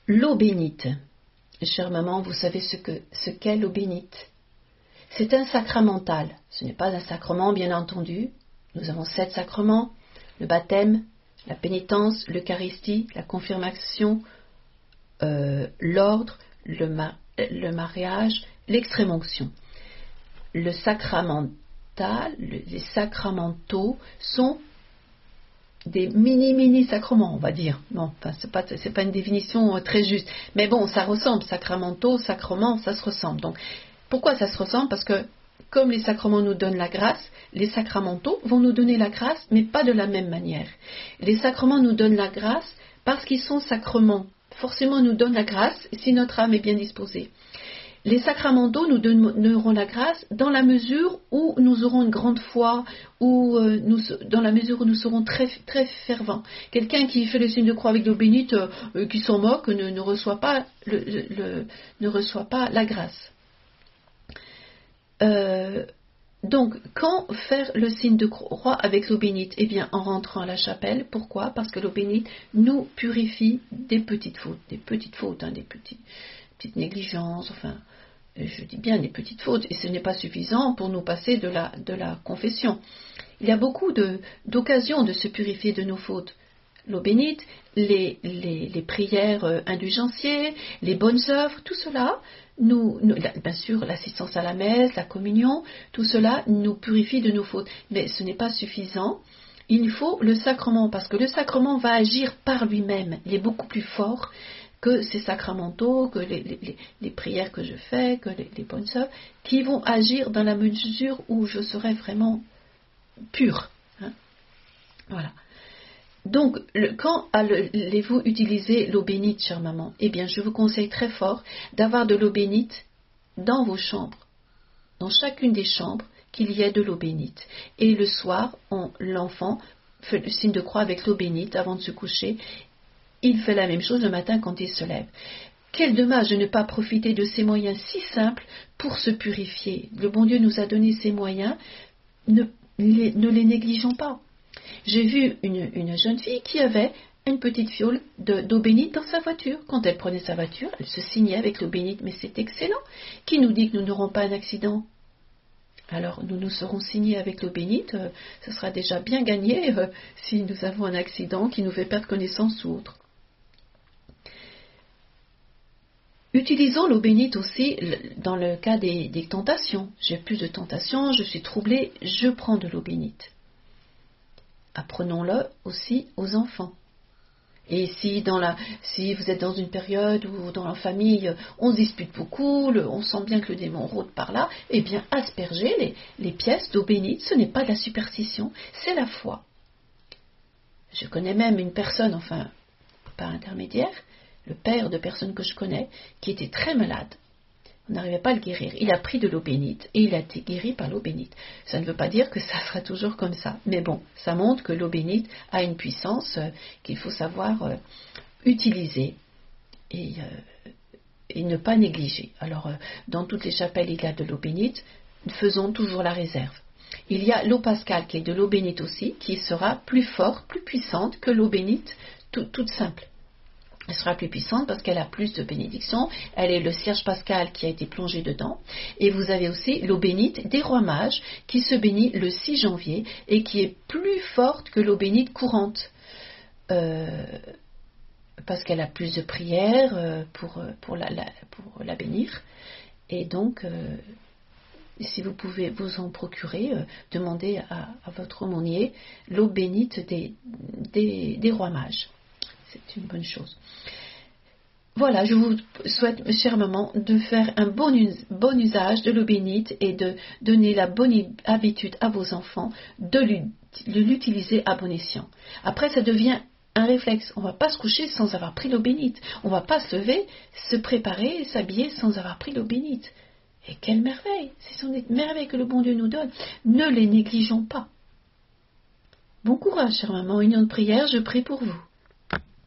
L'eau bénite. Chère maman, vous savez ce qu'est l'eau bénite. C'est un sacramental. Ce n'est pas un sacrement, bien entendu. Nous avons 7 sacrements, le baptême, la pénitence, l'eucharistie, la confirmation, l'ordre, le mariage, l'extrême-onction. Le sacramental, les sacramentaux sont des mini-sacrements, on va dire. Non, enfin, c'est pas une définition très juste. Mais bon, ça ressemble. Sacramentaux, sacrements, ça se ressemble. Donc, pourquoi ça se ressemble? Parce que, comme les sacrements nous donnent la grâce, les sacramentaux vont nous donner la grâce, mais pas de la même manière. Les sacrements nous donnent la grâce parce qu'ils sont sacrements. Forcément, ils nous donnent la grâce si notre âme est bien disposée. Les sacramentaux nous donneront la grâce dans la mesure où nous aurons une grande foi, ou dans la mesure où nous serons très, très fervents. Quelqu'un qui fait le signe de croix avec l'eau bénite, qui s'en moque, ne reçoit pas la grâce. Donc, quand faire le signe de croix avec l'eau bénite? Eh bien, en rentrant à la chapelle. Pourquoi? Parce que l'eau bénite nous purifie des petites fautes, des petites négligences, enfin, je dis bien des petites fautes, et ce n'est pas suffisant pour nous passer de la confession. Il y a beaucoup d'occasions de se purifier de nos fautes. L'eau bénite, les prières indulgentiaires, les bonnes œuvres, tout cela, bien sûr, l'assistance à la messe, la communion, tout cela nous purifie de nos fautes. Mais ce n'est pas suffisant. Il faut le sacrement, parce que le sacrement va agir par lui-même. Il est beaucoup plus fort que ces sacramentaux, que les prières que je fais, que les bonnes œuvres, qui vont agir dans la mesure où je serai vraiment pure. Hein. Voilà. Donc, quand allez-vous utiliser l'eau bénite, chère maman? Eh bien, je vous conseille très fort d'avoir de l'eau bénite dans vos chambres, dans chacune des chambres, qu'il y ait de l'eau bénite. Et le soir, l'enfant fait le signe de croix avec l'eau bénite avant de se coucher. Il fait la même chose le matin quand il se lève. Quel dommage de ne pas profiter de ces moyens si simples pour se purifier. Le bon Dieu nous a donné ces moyens, ne les négligeons pas. J'ai vu une jeune fille qui avait une petite fiole d'eau bénite dans sa voiture. Quand elle prenait sa voiture, elle se signait avec l'eau bénite. Mais c'est excellent. Qui nous dit que nous n'aurons pas un accident? Alors nous serons signés avec l'eau bénite. Ça sera déjà bien gagné si nous avons un accident qui nous fait perdre connaissance ou autre. Utilisons l'eau bénite aussi dans le cas des tentations. J'ai plus de tentations, je suis troublée, je prends de l'eau bénite. Apprenons-le aussi aux enfants. Et si vous êtes dans une période où dans la famille on se dispute beaucoup, on sent bien que le démon rôde par là, eh bien aspergez les pièces d'eau bénite, ce n'est pas de la superstition, c'est la foi. Je connais même une personne, enfin pas intermédiaire, le père de personnes que je connais, qui était très malade. On n'arrivait pas à le guérir. Il a pris de l'eau bénite et il a été guéri par l'eau bénite. Ça ne veut pas dire que ça sera toujours comme ça. Mais bon, ça montre que l'eau bénite a une puissance qu'il faut savoir utiliser et ne pas négliger. Alors, dans toutes les chapelles, il y a de l'eau bénite. Faisons toujours la réserve. Il y a l'eau pascale qui est de l'eau bénite aussi, qui sera plus forte, plus puissante que l'eau bénite toute simple. Elle sera plus puissante parce qu'elle a plus de bénédictions. Elle est le cierge pascal qui a été plongé dedans. Et vous avez aussi l'eau bénite des rois mages qui se bénit le 6 janvier et qui est plus forte que l'eau bénite courante. Parce qu'elle a plus de prières pour la bénir. Et donc, si vous pouvez vous en procurer, demandez à votre aumônier l'eau bénite des rois mages. C'est une bonne chose. Voilà, je vous souhaite, chère maman, de faire un bon usage de l'eau bénite et de donner la bonne habitude à vos enfants de l'utiliser à bon escient. Après, ça devient un réflexe. On ne va pas se coucher sans avoir pris l'eau bénite. On ne va pas se lever, se préparer, s'habiller sans avoir pris l'eau bénite. Et quelle merveille! Ce sont des merveilles que le bon Dieu nous donne. Ne les négligeons pas. Bon courage, chère maman. Union de prière, je prie pour vous.